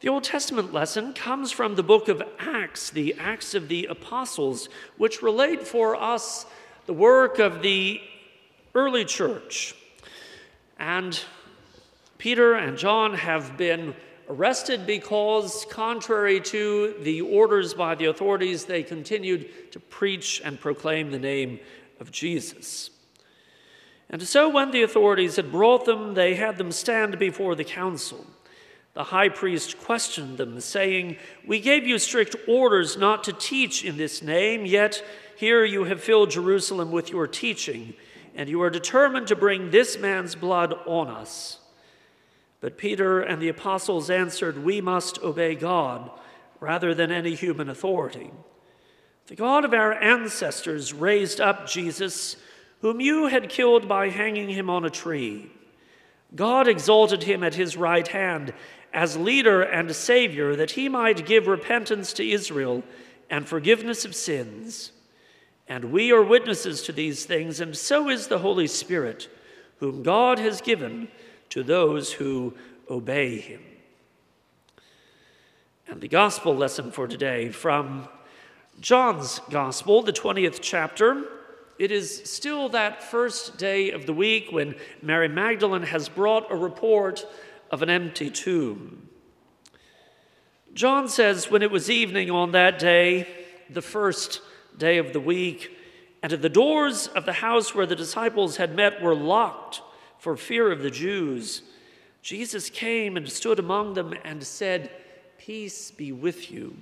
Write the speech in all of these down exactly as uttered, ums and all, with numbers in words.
The Old Testament lesson comes from the book of Acts, the Acts of the Apostles, which relate for us the work of the early church. And Peter and John have been arrested because, contrary to the orders by the authorities, they continued to preach and proclaim the name of Jesus. And so when the authorities had brought them, they had them stand before the council. The high priest questioned them, saying, "We gave you strict orders not to teach in this name, yet here you have filled Jerusalem with your teaching, and you are determined to bring this man's blood on us." But Peter and the apostles answered, "We must obey God rather than any human authority. The God of our ancestors raised up Jesus, whom you had killed by hanging him on a tree. God exalted him at his right hand as leader and savior, that he might give repentance to Israel and forgiveness of sins. And we are witnesses to these things, and so is the Holy Spirit, whom God has given to those who obey him." And the gospel lesson for today from John's Gospel, the twentieth chapter. It is still that first day of the week when Mary Magdalene has brought a report of an empty tomb. John says, "When it was evening on that day, the first day of the week, and the doors of the house where the disciples had met were locked for fear of the Jews, Jesus came and stood among them and said, 'Peace be with you.'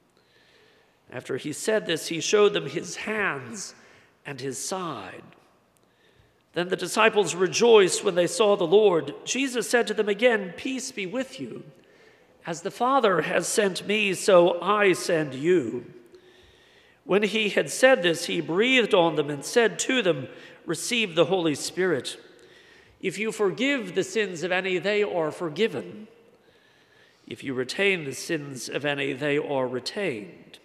After he said this, he showed them his hands and his side. Then the disciples rejoiced when they saw the Lord. Jesus said to them again, 'Peace be with you. As the Father has sent me, so I send you.' When he had said this, he breathed on them and said to them, 'Receive the Holy Spirit. If you forgive the sins of any, they are forgiven. If you retain the sins of any, they are retained.'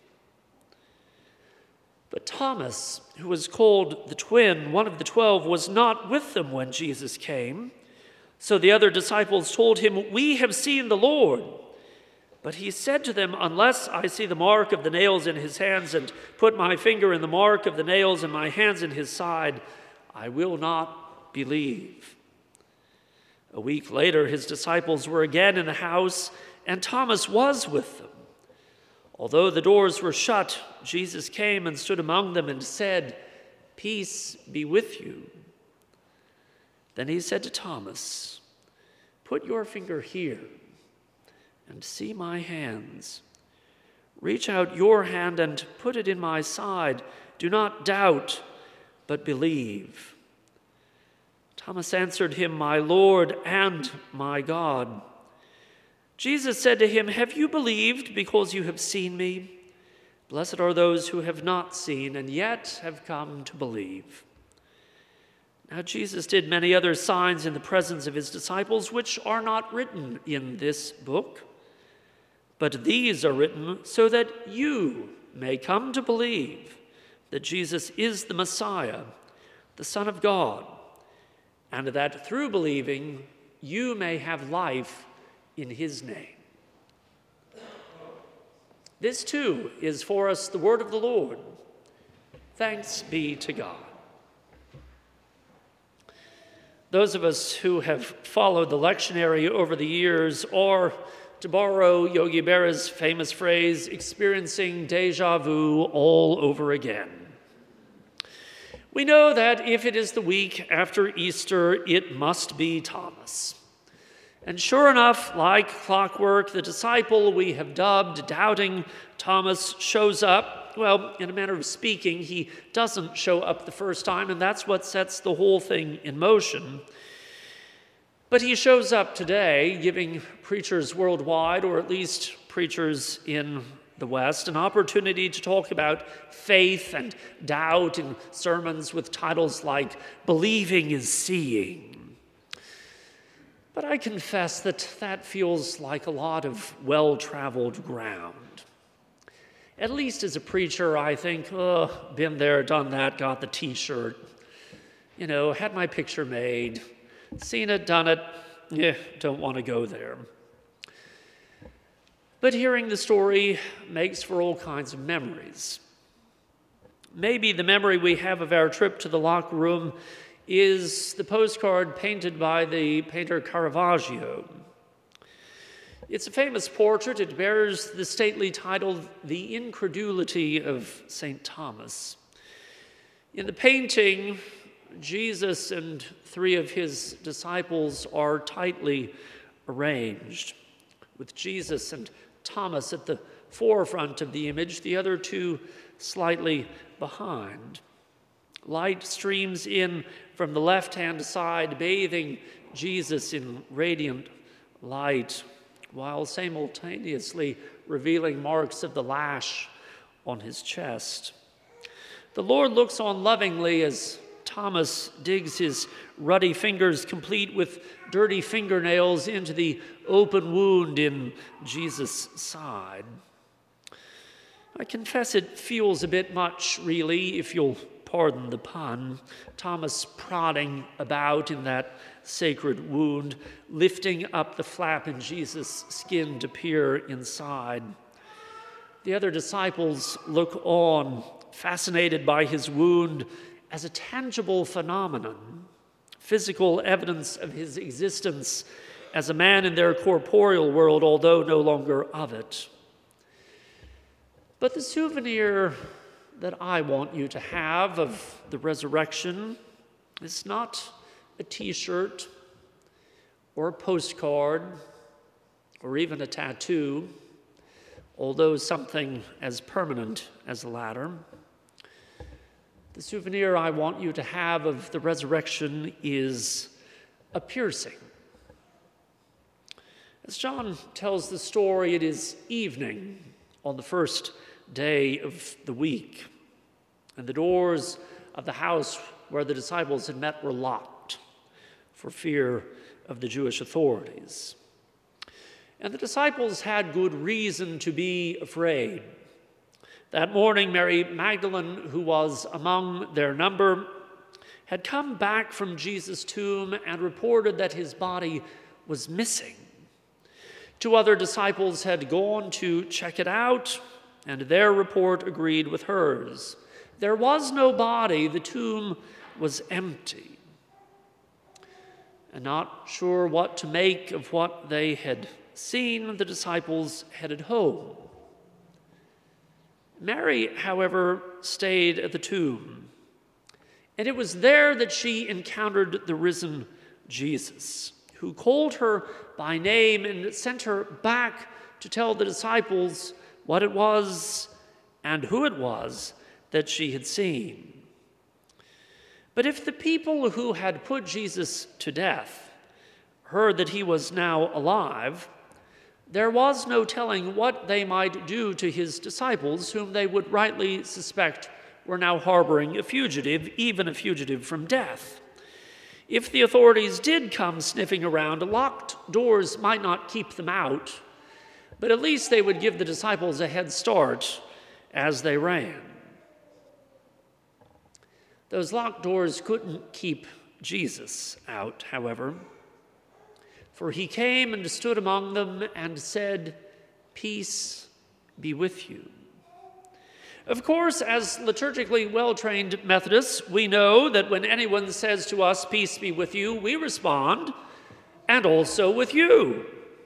But Thomas, who was called the twin, one of the twelve, was not with them when Jesus came. So the other disciples told him, 'We have seen the Lord.' But he said to them, 'Unless I see the mark of the nails in his hands and put my finger in the mark of the nails and my hands in his side, I will not believe.' A week later, his disciples were again in the house, and Thomas was with them. Although the doors were shut, Jesus came and stood among them and said, 'Peace be with you.' Then he said to Thomas, 'Put your finger here and see my hands. Reach out your hand and put it in my side. Do not doubt, but believe.' Thomas answered him, 'My Lord and my God.' Jesus said to him, 'Have you believed because you have seen me? Blessed are those who have not seen and yet have come to believe.' Now Jesus did many other signs in the presence of his disciples, which are not written in this book. But these are written so that you may come to believe that Jesus is the Messiah, the Son of God, and that through believing you may have life in his name." This too is for us the word of the Lord. Thanks be to God. Those of us who have followed the lectionary over the years are, to borrow Yogi Berra's famous phrase, experiencing déjà vu all over again. We know that if it is the week after Easter, it must be Thomas. And sure enough, like clockwork, the disciple we have dubbed Doubting Thomas shows up. Well, in a manner of speaking, he doesn't show up the first time, and that's what sets the whole thing in motion. But he shows up today, giving preachers worldwide, or at least preachers in the West, an opportunity to talk about faith and doubt in sermons with titles like "Believing is Seeing." But I confess that that feels like a lot of well-traveled ground. At least as a preacher, I think, oh, been there, done that, got the t-shirt, you know, had my picture made, seen it, done it, yeah, don't want to go there. But hearing the story makes for all kinds of memories. Maybe the memory we have of our trip to the locker room is the postcard painted by the painter Caravaggio. It's a famous portrait. It bears the stately title, The Incredulity of Saint Thomas. In the painting, Jesus and three of his disciples are tightly arranged, with Jesus and Thomas at the forefront of the image, the other two slightly behind. Light streams in from the left-hand side, bathing Jesus in radiant light, while simultaneously revealing marks of the lash on his chest. The Lord looks on lovingly as Thomas digs his ruddy fingers, complete with dirty fingernails, into the open wound in Jesus' side. I confess it feels a bit much, really, if you'll pardon the pun. Thomas prodding about in that sacred wound, lifting up the flap in Jesus' skin to peer inside. The other disciples look on, fascinated by his wound as a tangible phenomenon, physical evidence of his existence as a man in their corporeal world, although no longer of it. But the souvenir that I want you to have of the resurrection is not a t-shirt or a postcard or even a tattoo, although something as permanent as the latter. The souvenir I want you to have of the resurrection is a piercing. As John tells the story, it is evening on the first day of the week, and the doors of the house where the disciples had met were locked for fear of the Jewish authorities. And the disciples had good reason to be afraid. That morning, Mary Magdalene, who was among their number, had come back from Jesus' tomb and reported that his body was missing. Two other disciples had gone to check it out, and their report agreed with hers. There was no body, the tomb was empty. And not sure what to make of what they had seen, the disciples headed home. Mary, however, stayed at the tomb, and it was there that she encountered the risen Jesus, who called her by name and sent her back to tell the disciples what it was and who it was that she had seen. But if the people who had put Jesus to death heard that he was now alive, there was no telling what they might do to his disciples, whom they would rightly suspect were now harboring a fugitive, even a fugitive from death. If the authorities did come sniffing around, locked doors might not keep them out, but at least they would give the disciples a head start as they ran. Those locked doors couldn't keep Jesus out, however, for he came and stood among them and said, "Peace be with you." Of course, as liturgically well-trained Methodists, we know that when anyone says to us, "Peace be with you," we respond, "And also with you."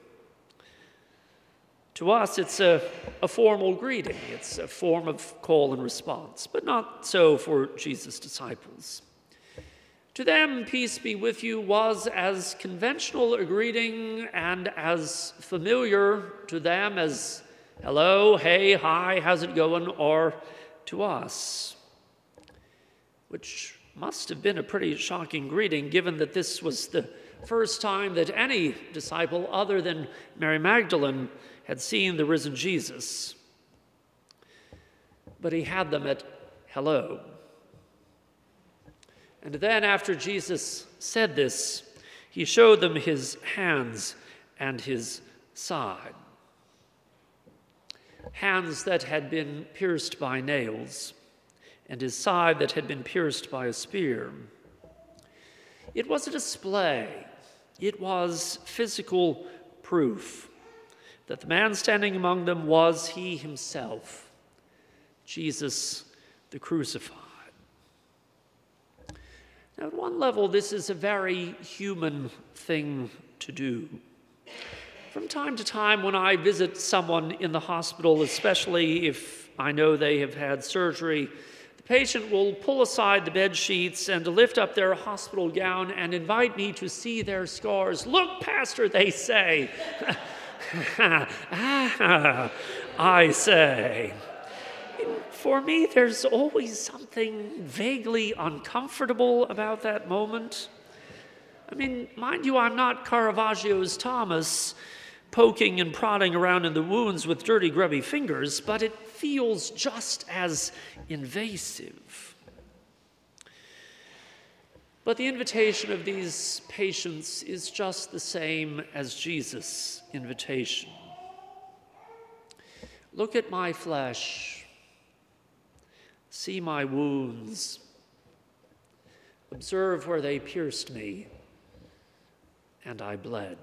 To us, it's a, a formal greeting. It's a form of call and response, but not so for Jesus' disciples. To them, "Peace be with you" was as conventional a greeting and as familiar to them as hello, hey, hi, how's it going, or to us, which must have been a pretty shocking greeting, given that this was the first time that any disciple other than Mary Magdalene had seen the risen Jesus. But he had them at hello. And then after Jesus said this, he showed them his hands and his side. Hands that had been pierced by nails, and his side that had been pierced by a spear. It was a display. It was physical proof. that the man standing among them was he himself, Jesus the crucified. Now, at one level, this is a very human thing to do. From time to time, when I visit someone in the hospital, especially if I know they have had surgery, the patient will pull aside the bed sheets and lift up their hospital gown and invite me to see their scars. "Look, Pastor," they say. ah, I say. For me, there's always something vaguely uncomfortable about that moment. I mean, mind you, I'm not Caravaggio's Thomas, poking and prodding around in the wounds with dirty, grubby fingers, but it feels just as invasive. But the invitation of these patients is just the same as Jesus' invitation. Look at my flesh. See my wounds. Observe where they pierced me, and I bled.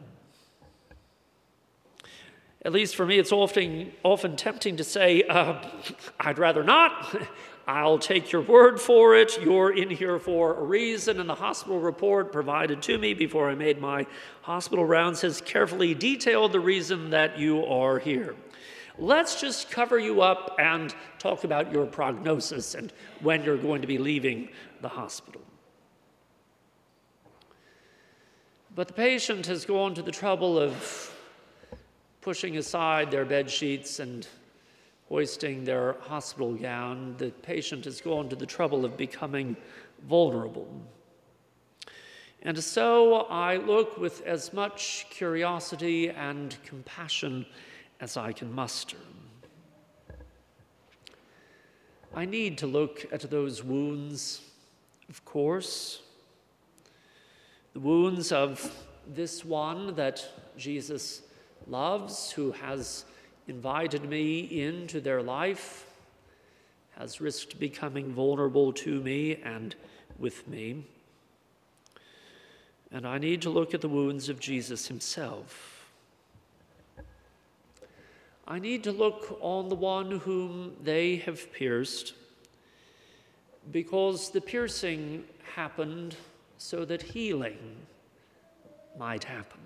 At least for me, it's often, often tempting to say, uh, I'd rather not. I'll take your word for it. You're in here for a reason, and the hospital report provided to me before I made my hospital rounds has carefully detailed the reason that you are here. Let's just cover you up and talk about your prognosis and when you're going to be leaving the hospital. But the patient has gone to the trouble of pushing aside their bed sheets and hoisting their hospital gown. The patient has gone to the trouble of becoming vulnerable. And so I look with as much curiosity and compassion as I can muster. I need to look at those wounds, of course. The wounds of this one that Jesus loves, who has invited me into their life, has risked becoming vulnerable to me and with me. And I need to look at the wounds of Jesus himself. I need to look on the one whom they have pierced, because the piercing happened so that healing might happen.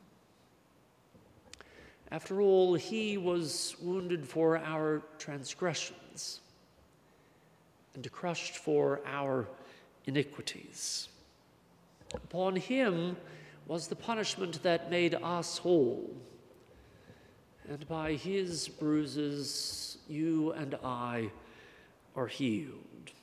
After all, he was wounded for our transgressions and crushed for our iniquities. Upon him was the punishment that made us whole. And by his bruises, you and I are healed.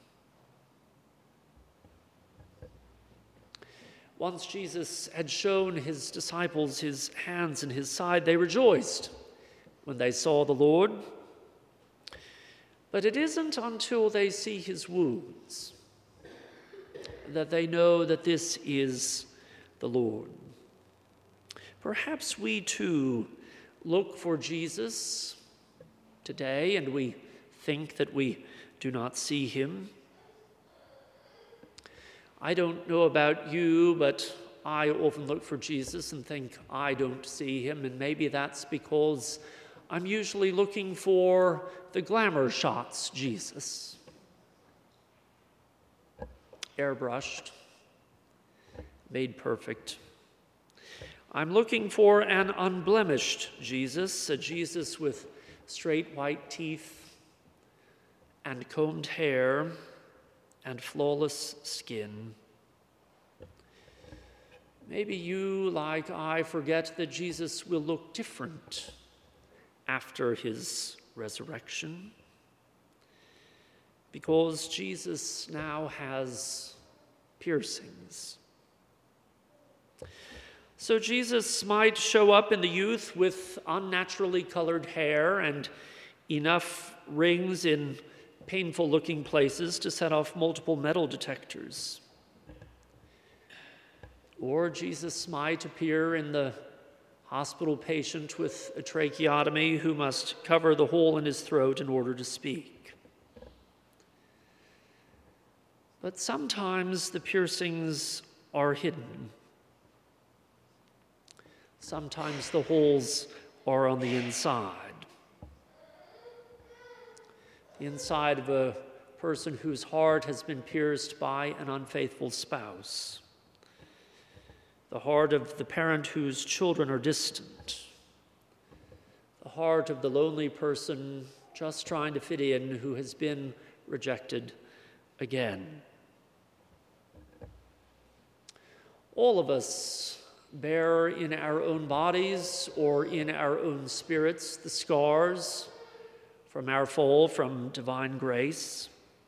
Once Jesus had shown his disciples his hands and his side, they rejoiced when they saw the Lord. But it isn't until they see his wounds that they know that this is the Lord. Perhaps we too look for Jesus today, and we think that we do not see him. I don't know about you, but I often look for Jesus and think I don't see him, and maybe that's because I'm usually looking for the glamour shots Jesus. Airbrushed, made perfect. I'm looking for an unblemished Jesus, a Jesus with straight white teeth and combed hair and flawless skin. Maybe you, like I, forget that Jesus will look different after his resurrection, because Jesus now has piercings. So Jesus might show up in the youth with unnaturally colored hair and enough rings in painful-looking places to set off multiple metal detectors. Or Jesus might appear in the hospital patient with a tracheotomy who must cover the hole in his throat in order to speak. But sometimes the piercings are hidden. Sometimes the holes are on the inside. The inside of a person whose heart has been pierced by an unfaithful spouse. The heart of the parent whose children are distant. The heart of the lonely person just trying to fit in who has been rejected again. All of us bear in our own bodies or in our own spirits the scars from our fall from divine grace.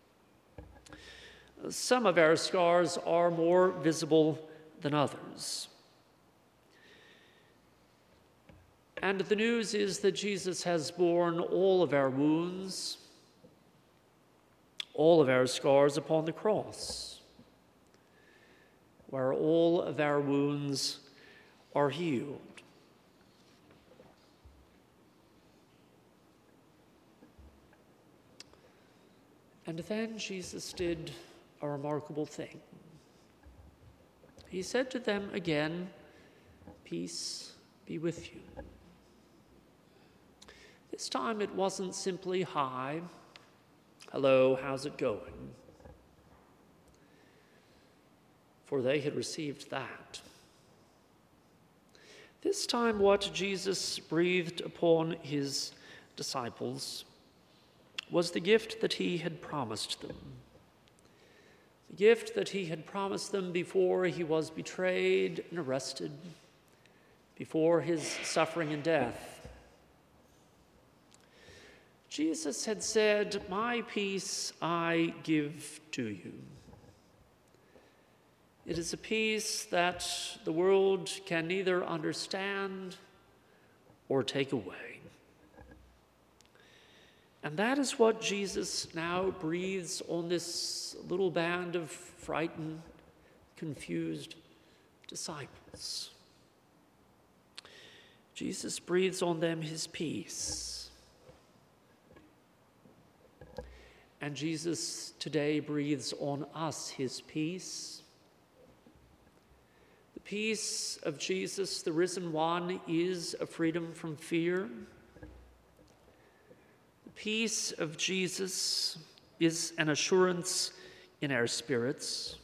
Some of our scars are more visible than others. And the news is that Jesus has borne all of our wounds, all of our scars upon the cross, where all of our wounds are healed. And then Jesus did a remarkable thing. He said to them again, "Peace be with you." This time it wasn't simply, "Hi, hello, how's it going?" For they had received that. This time what Jesus breathed upon his disciples was the gift that he had promised them. The gift that he had promised them before he was betrayed and arrested, before his suffering and death. Jesus had said, "My peace I give to you." It is a peace that the world can neither understand or take away. And that is what Jesus now breathes on this little band of frightened, confused disciples. Jesus breathes on them his peace. And Jesus today breathes on us his peace. The peace of Jesus, the risen one, is a freedom from fear. The peace of Jesus is an assurance in our spirits.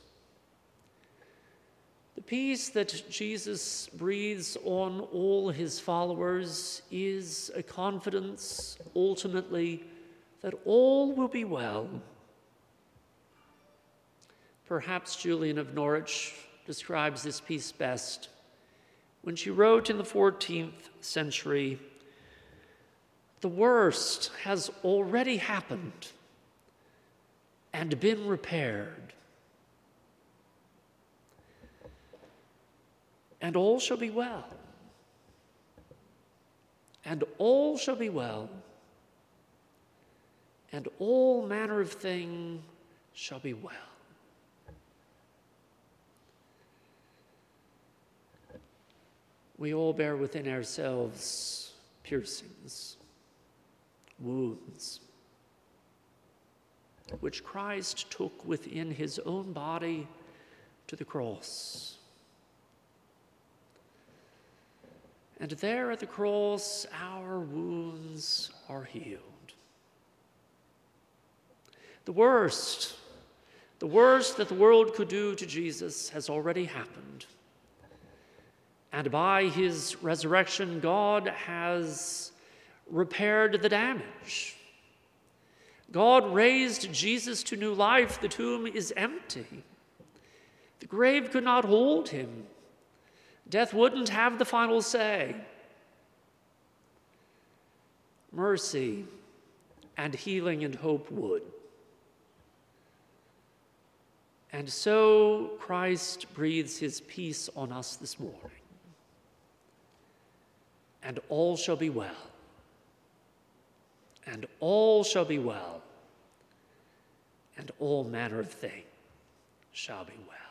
The peace that Jesus breathes on all his followers is a confidence, ultimately, that all will be well. Perhaps Julian of Norwich describes this peace best when she wrote in the fourteenth century, "The worst has already happened and been repaired, and all shall be well, and all shall be well, and all manner of thing shall be well." We all bear within ourselves piercings, wounds, which Christ took within his own body to the cross. And there at the cross, our wounds are healed. The worst, the worst that the world could do to Jesus has already happened. And by his resurrection, God has repaired the damage. God raised Jesus to new life. The tomb is empty. The grave could not hold him. Death wouldn't have the final say. Mercy and healing and hope would. And so Christ breathes his peace on us this morning. And all shall be well. And all shall be well. And all manner of things shall be well.